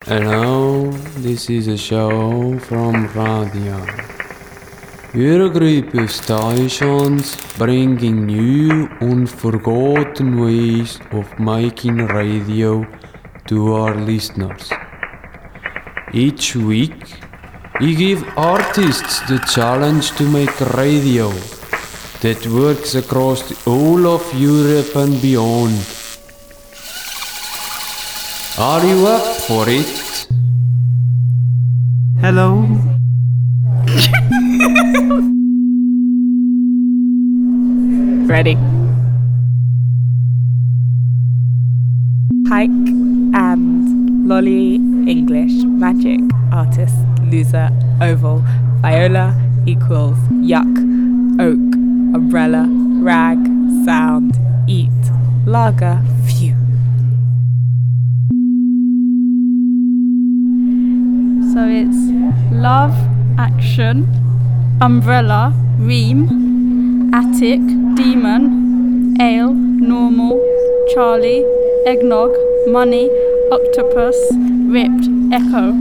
Hello, this is a show from Radio. We're a group of stations bringing new, unforgotten ways of making radio to our listeners. Each week, we give artists the challenge to make radio that works across the whole of Europe and beyond. Are you up for it? Hello. Ready. Hike and lolly, English, magic, artist, loser, oval, viola, equals, yuck, oak, umbrella, rag, sound, eat, lager, phew. So it's love, action, umbrella, ream, attic, demon, ale, normal, Charlie, eggnog, money, octopus, ripped, echo.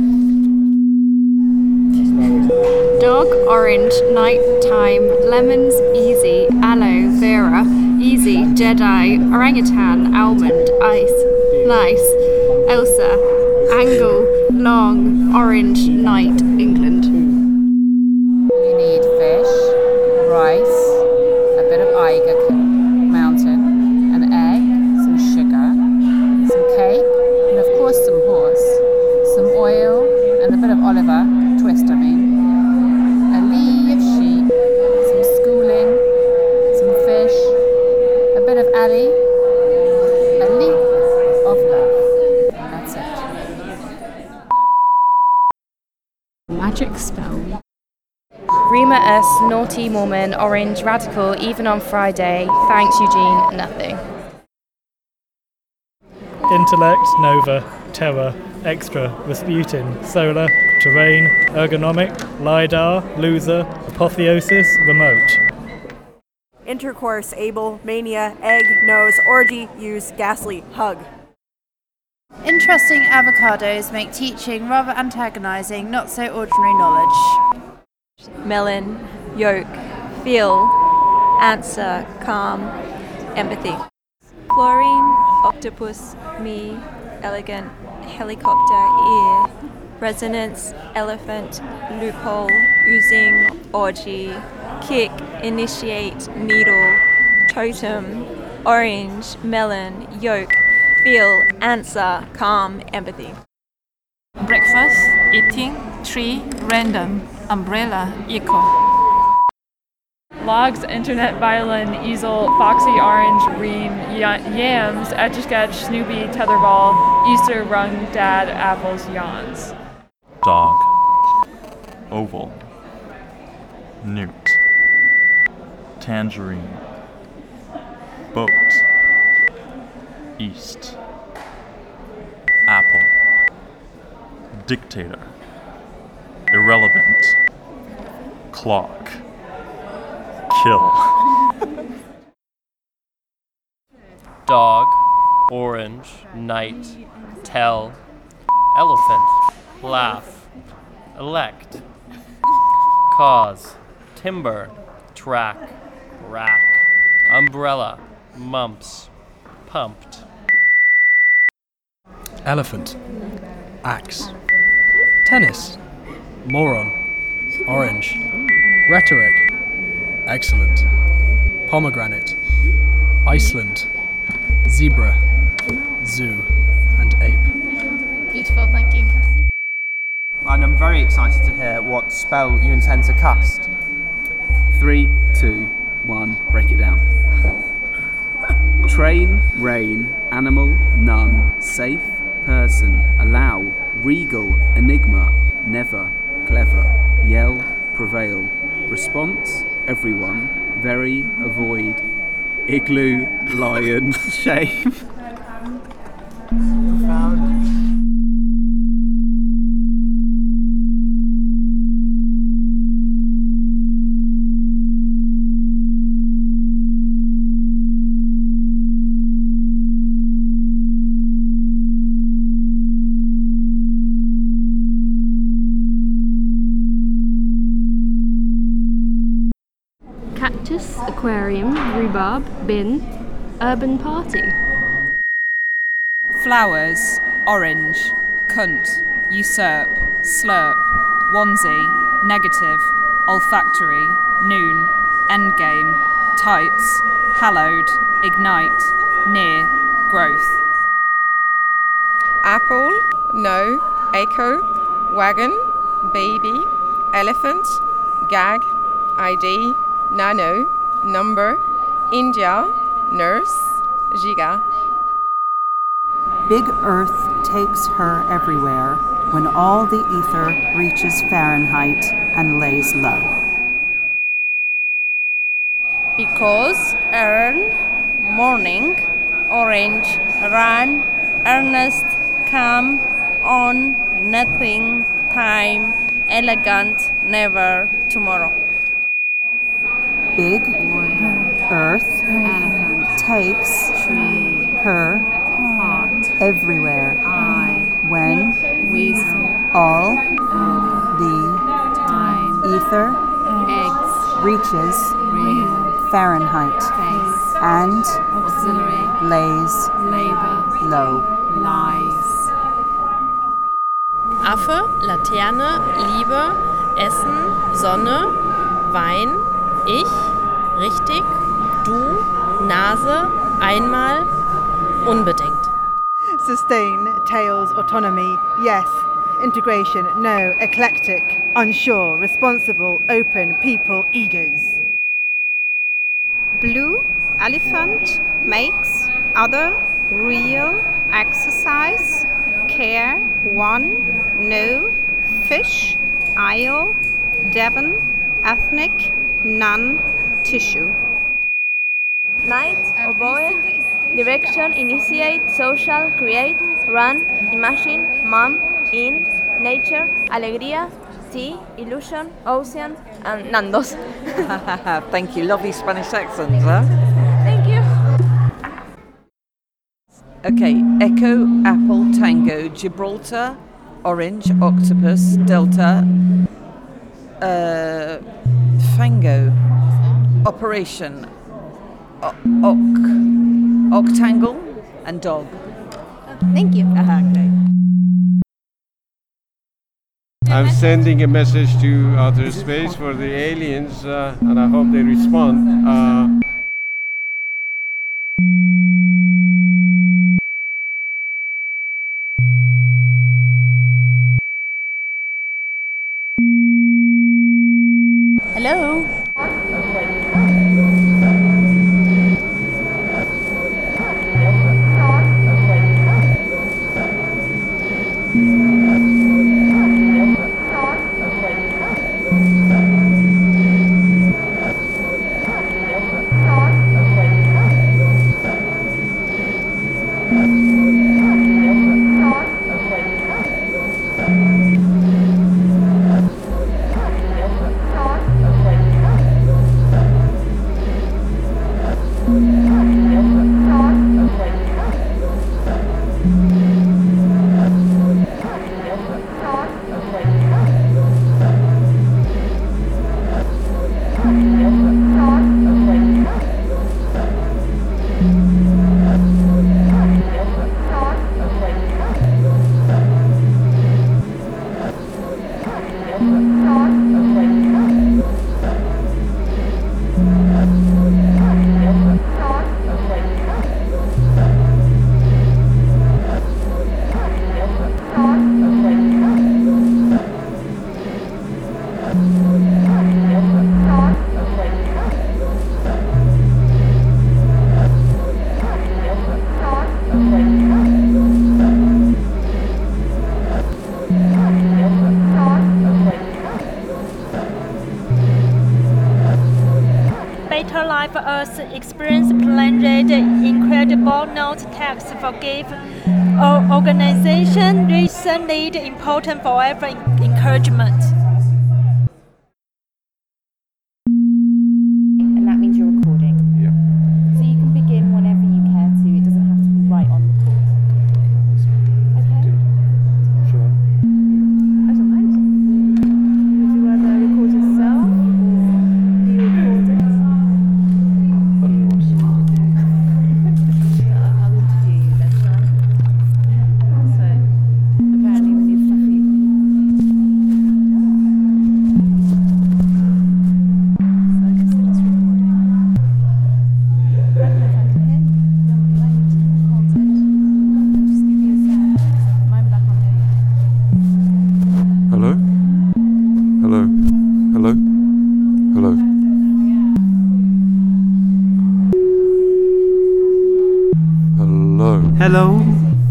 Dog, orange, night time, lemons, easy, aloe vera, easy, Jedi, orangutan, almond, ice, nice, Elsa, angle, long, orange, night, England. You need fish, rice, a bit of Eiger mountain, an egg, some sugar, some cake, and of course some horse, some oil, and a bit of Oliver, twist I mean, a lee of sheep, some schooling, some fish, a bit of alley, a leap of love. That's it. Magic spell. Rima S, naughty, Mormon, orange, radical, even on Friday. Thanks, Eugene, nothing. Intellect, Nova, Terror, Extra, Rasputin, Solar, Terrain, Ergonomic, LiDAR, Loser, Apotheosis, Remote. Intercourse, able, mania, egg, nose, orgy, use, ghastly, hug. Interesting avocados make teaching rather antagonizing, not so ordinary knowledge. Melon, yolk, feel, answer, calm, empathy. Chlorine, octopus, me, elegant, helicopter, ear, resonance, elephant, loophole, oozing, orgy, kick, initiate, needle, totem, orange, melon, yolk, feel, answer, calm, empathy. Breakfast, eating, tree, random, umbrella, eco. Logs, internet, violin, easel, foxy, orange, ream, yams, etch-a-sketch, Snoopy, tetherball, Easter, rung, dad, apples, yawns. Dog, oval, newt, tangerine, boat, east, apple, dictator, irrelevant, clock, kill. Dog, orange, night, tell, elephant, laugh, elect, cause, timber, track, rack, umbrella, mumps, pumped. Elephant, axe, tennis, moron, orange, rhetoric, excellent, pomegranate, Iceland, zebra, zoo, and ape. Beautiful, thank you. And I'm very excited to hear what spell you intend to cast. 3, 2, 1, break it down. Train, rain, animal, none, safe, person, allow, regal, enigma, never, clever, yell, prevail, response, everyone, very, avoid, igloo, lion, shame. Profound. aquarium, rhubarb, bin, urban party. Flowers, orange, cunt, usurp, slurp, onesie, negative, olfactory, noon, endgame, tights, hallowed, ignite, near, growth. Apple, no, echo, wagon, baby, elephant, gag, ID, nano, number, India, nurse, giga. Big Earth takes her everywhere when all the ether reaches Fahrenheit and lays low. Because earn, morning, orange, run, earnest, calm, on, nothing, time, elegant, never, tomorrow. Big Earth takes her everywhere when all the ether reaches Fahrenheit and lays low. Affe, Laterne, Liebe, Essen, Sonne, Wein, ich, richtig, du, Nase, einmal, unbedingt. Sustain, tails, autonomy, yes. Integration, no. Eclectic, unsure, responsible, open, people, egos. Blue, elephant, makes, other, real, exercise, care, one, no, fish, isle, Devon, ethnic, none, tissue. Night, oboe, direction, initiate, social, create, run, imagine, mom, in, nature, alegría, tea, illusion, ocean, and Nando's. Thank you. Lovely Spanish accent, huh? Thank you. Okay, Echo, Apple, Tango, Gibraltar, Orange, Octopus, Delta, Fango, Operation, Octangle, and Dog. Thank you. Okay. I'm sending a message to outer space for the aliens, and I hope they respond. Hello. Better Life Earth Experience planned incredible note text for give organization recently important forever encouragement. And that means you're recording. Yeah. So you can begin whenever you care to. It doesn't have to be right on the call. Okay? Sure. I don't mind. Would you rather record yourself or be recorded? Hello.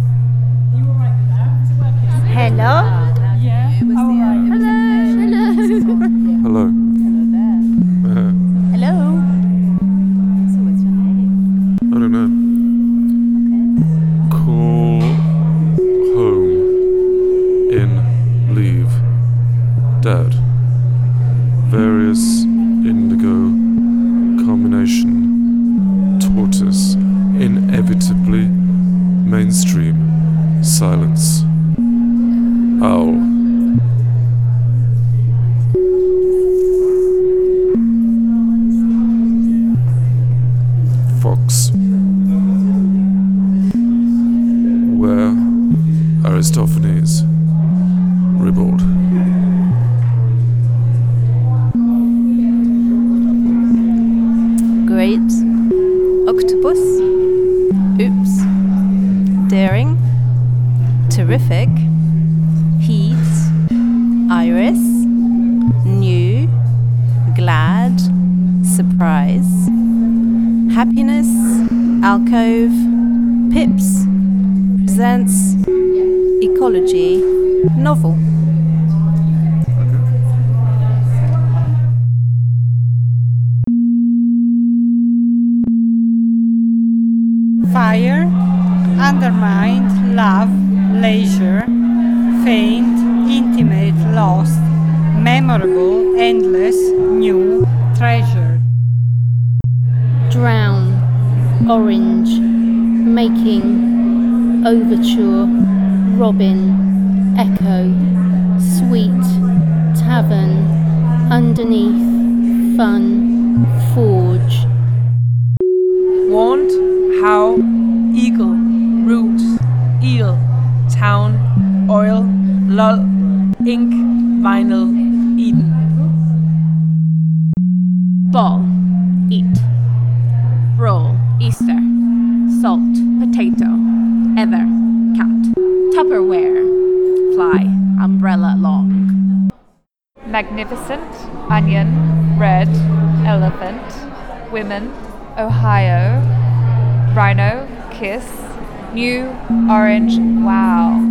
Hello. Hello. Hello. So what's your name? I don't know. Call home. In. Leave. Dad. Various indigo. Combination. Tortoise. Inevitably. Mainstream. Silence. Owl. Fox. Where Aristophanes. Ribald. Great. Octopus. Oops. Daring. Terrific. Heat. Iris. New. Glad. Surprise. Happiness. Alcove. Pips. Presents. Ecology. Novel. Fire, undermined, love, leisure, faint, intimate, lost, memorable, endless, new, treasured. Drown, orange, making, overture, robin, echo, sweet, tavern, underneath, fun, forge. Want, how, eagle, root, eel, town, oil, lull, ink, vinyl, Eden. Ball, eat. Roll, Easter. Salt, potato. Ever, cat. Tupperware, fly. Umbrella, long. Magnificent, onion, red, elephant, women, Ohio, rhino, kiss, new, orange, wow.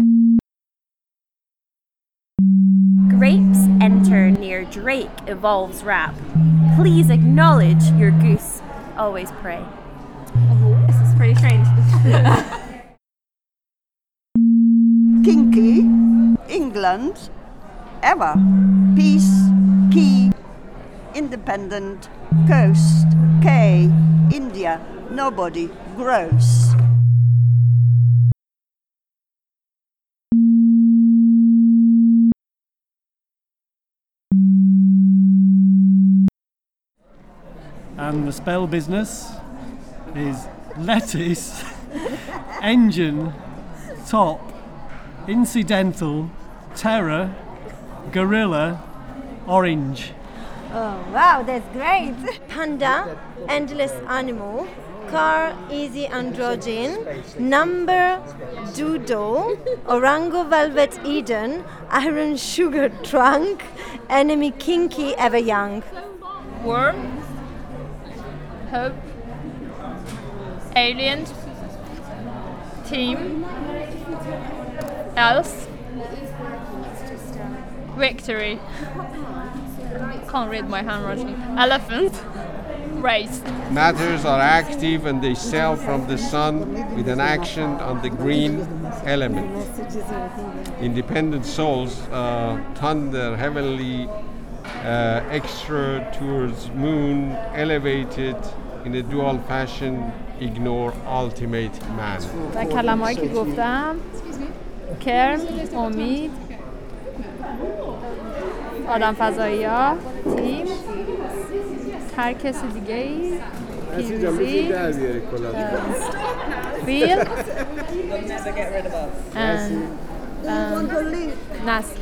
Grapes enter near Drake evolves rap. Please acknowledge your goose. Always pray. This is pretty strange. Kinky, England, ever, peace, key, independent, coast, K, India, nobody, gross. And the spell business is lettuce, engine, top, incidental, terror, gorilla, orange. Oh, wow, that's great. Panda, endless animal. Car, easy androgen. Number, doodle. Orango, velvet, Eden. Iron, sugar, trunk. Enemy, kinky, ever young. Worm, hope, aliens, team, else, victory. Can't read my handwriting. Elephant, race. Matters are active and they sail from the sun with an action on the green element. Independent souls, thunder, heavenly, extra towards moon, elevated in a dual fashion, ignore ultimate man. و کلمه‌ای که گفتم کرم، امید، آدم فضایی‌ها، تیم، هر کسی دیگه‌ای، پیروزی، فیل، نسل.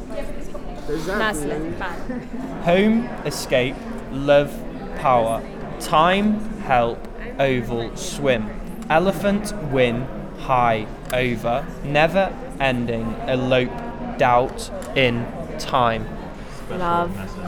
Home, escape, love, power. Time, help, oval, swim. Elephant, win, high, over. Never ending, elope, doubt, in, time. Love.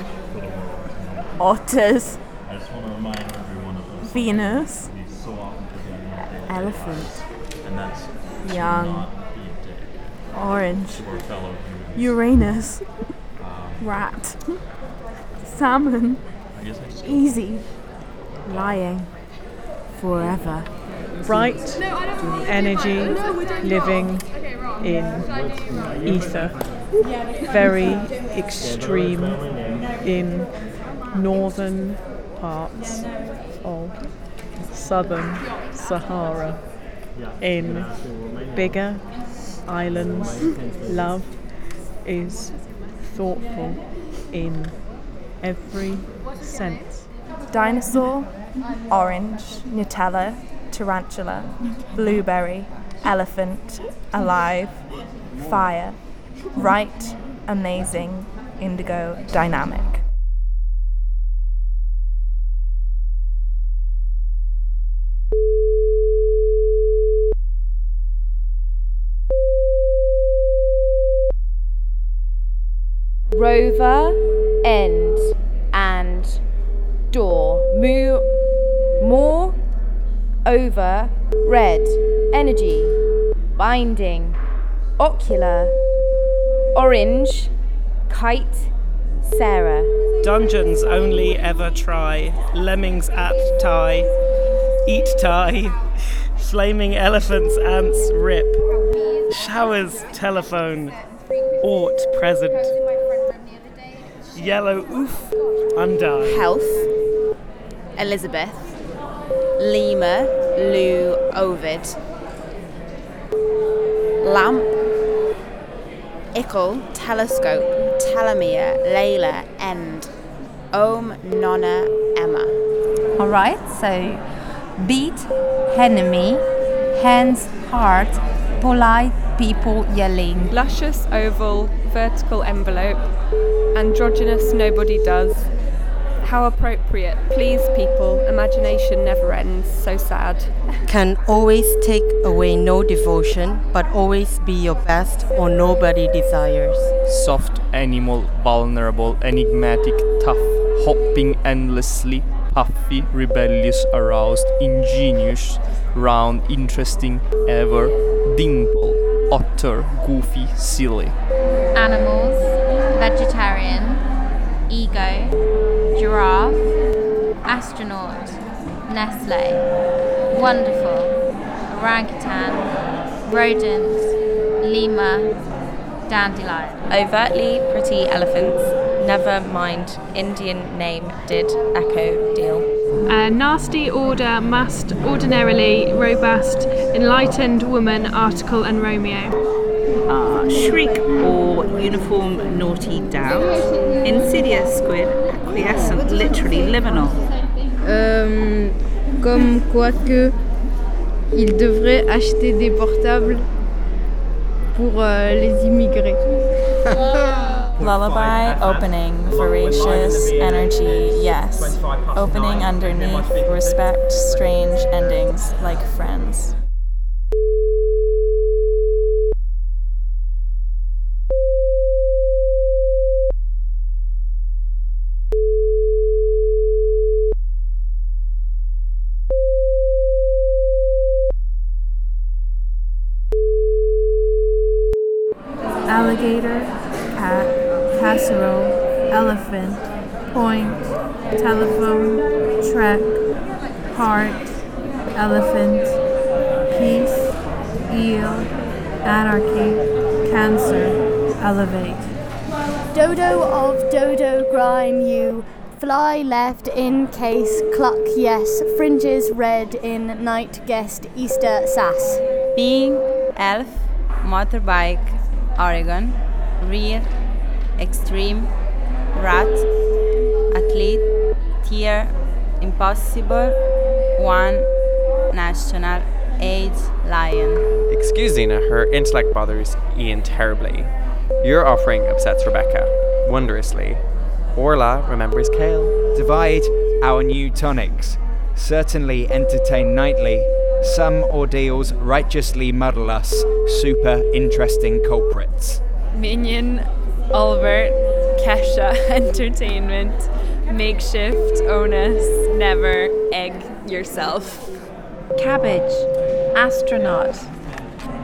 Otters. Venus. Elephant. Young. Orange. Uranus. Rat. Salmon. Easy. Lying. Forever. Bright energy living in ether. Very extreme in northern parts of southern Sahara. In bigger islands, love is thoughtful in every sense. Dinosaur. Orange. Nutella. Tarantula. Blueberry. Elephant. Alive. Fire. Right. Amazing. Indigo. Dynamic. Rover, end, and door. More, over, red, energy, binding, ocular, orange, kite, Sarah. Dungeons only ever try, lemmings at tie, eat tie, flaming elephants, ants rip, showers, telephone, ought present, yellow oof, undie. Health, Elizabeth, Lima, Lou, Ovid, lamp, ickle, telescope, telomere, Layla, end, Om, Nonna, Emma. Alright, so beat, enemy, hands, heart, polite, people yelling. Luscious, oval, vertical envelope, androgynous, nobody does. How appropriate, please people, imagination never ends, so sad. Can always take away no devotion, but always be your best or nobody desires. Soft, animal, vulnerable, enigmatic, tough, hopping endlessly, puffy, rebellious, aroused, ingenious, round, interesting, ever, dimple, otter, goofy, silly. Animals, vegetarian, ego, giraffe, astronaut, Nestle, wonderful, orangutan, rodent, lemur, dandelion. Overtly pretty elephants, never mind, Indian name, did, echo, deal. Nasty, order, must, ordinarily, robust, enlightened, woman, article and Romeo. Shriek or uniform, naughty, doubt. Insidious, squid, acquiescent, literally liminal. Comme quoi que il devrait acheter des portables pour les immigrés. Lullaby, opening, voracious, energy, yes. Opening underneath, respect, strange endings, like friends. Alligator, cat, casserole, elephant, point, telephone, trek, heart, elephant, peace, eel, anarchy, cancer, elevate. Dodo of dodo grime you, fly left in case, cluck yes, fringes red in night guest Easter sass. Being, elf, motorbike, Oregon, real, extreme, rat, athlete, tier, impossible, one, national, age, lion. Excusing her intellect bothers Ian terribly. Your offering upsets Rebecca, wondrously. Orla remembers Kale. Divide our new tonics. Certainly entertain nightly. Some ordeals righteously muddle us, super interesting culprits. Minion, Albert, Kesha, entertainment, makeshift, onus, never, egg yourself. Cabbage, astronaut,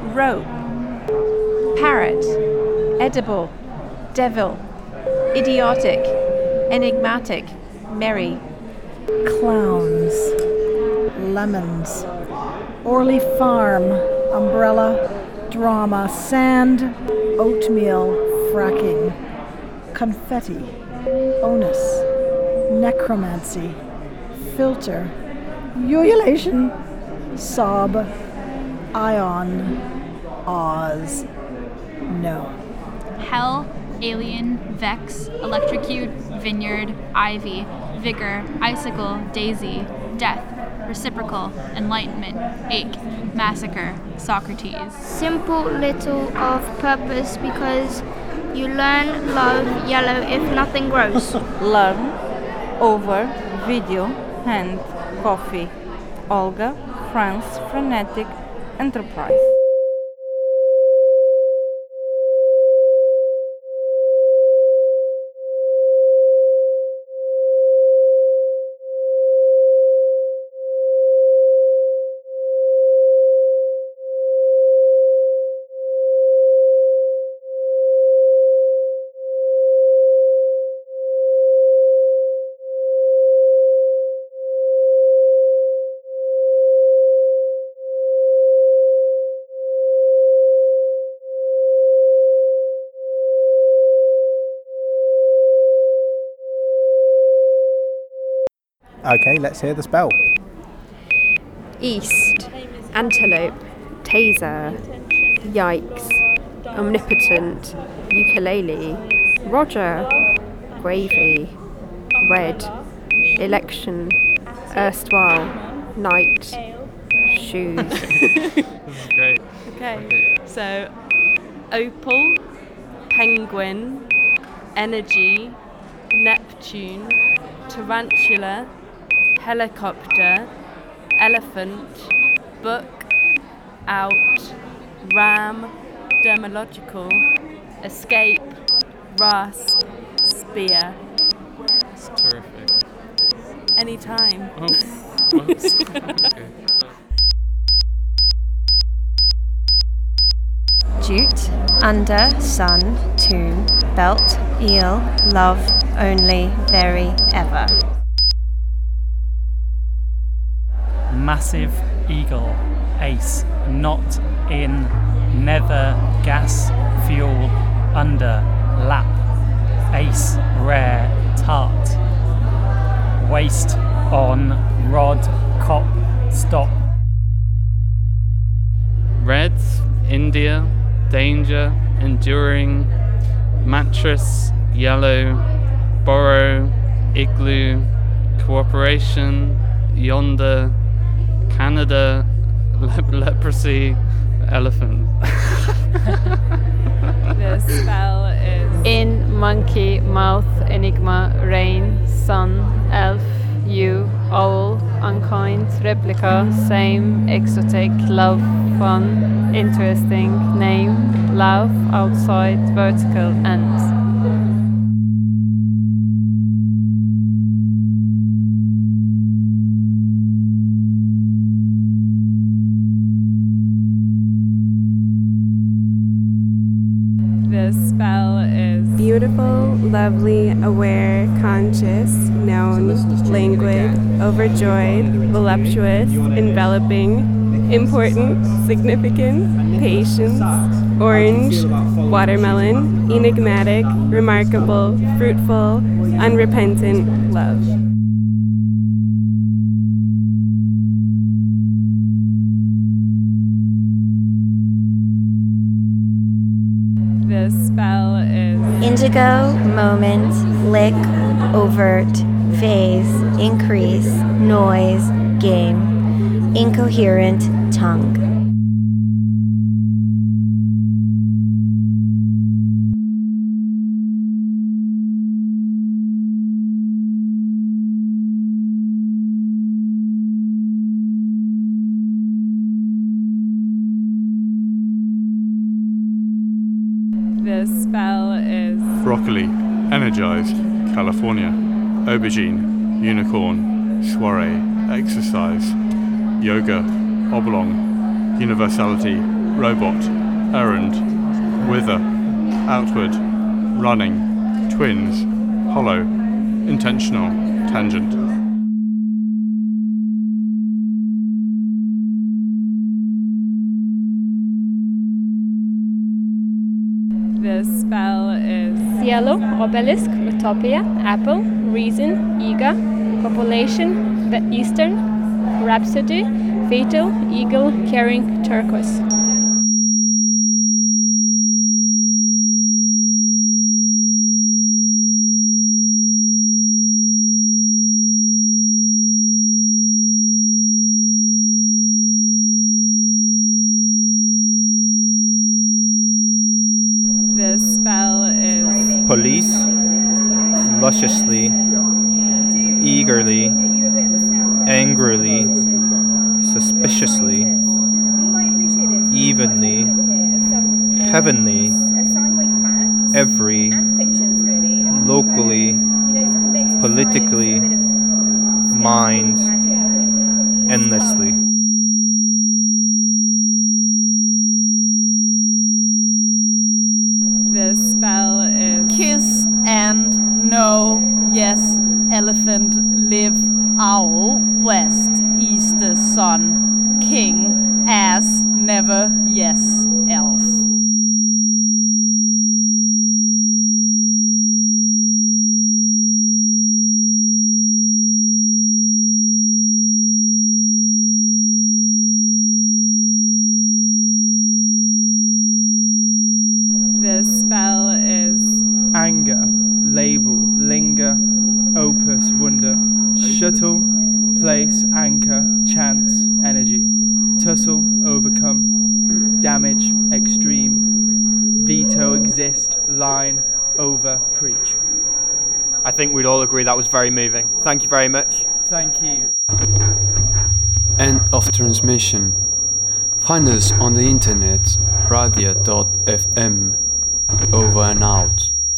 rope, parrot, edible, devil, idiotic, enigmatic, merry. Clowns, lemons, Orley Farm, umbrella, drama, sand, oatmeal, fracking, confetti, onus, necromancy, filter, ululation, sob, ion, Oz, no. Hell, alien, vex, electrocute, vineyard, ivy, vigor, icicle, daisy, death, reciprocal, enlightenment, ache, massacre, Socrates. Simple little of purpose because you learn love yellow if nothing grows. Learn, over, video, hand, coffee. Olga, France, frenetic, enterprise. Okay, let's hear the spell. East, antelope, taser, yikes, omnipotent, ukulele, Roger, gravy, red, election, erstwhile, night, shoes. This is great. Okay, so opal, penguin, energy, Neptune, tarantula, helicopter, elephant, book, out, ram, dermalogical, escape, rasp, spear. It's terrific. Anytime. Oh, whoops. Okay. Jute, under, sun, tomb, belt, eel, love, only, very, ever. Massive eagle, ace, not in, never, gas, fuel, under, lap, ace, rare, tart, waist, on, rod, cop, stop. Red, India, danger, enduring, mattress, yellow, borrow, igloo, cooperation, yonder, Canada, leprosy, elephant. The spell is in, monkey, mouth, enigma, rain, sun, elf, you, owl, unkind, replica, same, exotic, love, fun, interesting, name, laugh, outside, vertical, ends. The spell is beautiful, lovely, aware, conscious, known, languid, overjoyed, voluptuous, enveloping, important, significant, patience, orange, watermelon, enigmatic, remarkable, fruitful, unrepentant, love. The spell is indigo, moment, lick, overt, phase, increase, noise, game, incoherent, tongue. The spell is broccoli, energized, California, aubergine, unicorn, soiree, exercise, yoga, oblong, universality, robot, errand, wither, outward, running, twins, hollow, intentional, tangent. The spell is Cielo, obelisk, utopia, apple, reason, eager, population, the eastern, rhapsody, fatal, eagle, carrying, turquoise. The spell is police, lusciously, eagerly, angrily, suspiciously, evenly, heavenly, every, locally, politically, mind, endlessly. The spell is kiss and no, yes, elephant, live, owl, west, easter, sun, king, ass, never, yes, else. The spell is anger, label, linger, opus, wonder, shuttle, place, anchor, chance, energy, tussle, overcome, damage, extreme, veto, exist, line, over, preach. I think we'd all agree that was very moving. Thank you very much. Thank you. End of transmission. Find us on the internet, radia.fm. Over and out.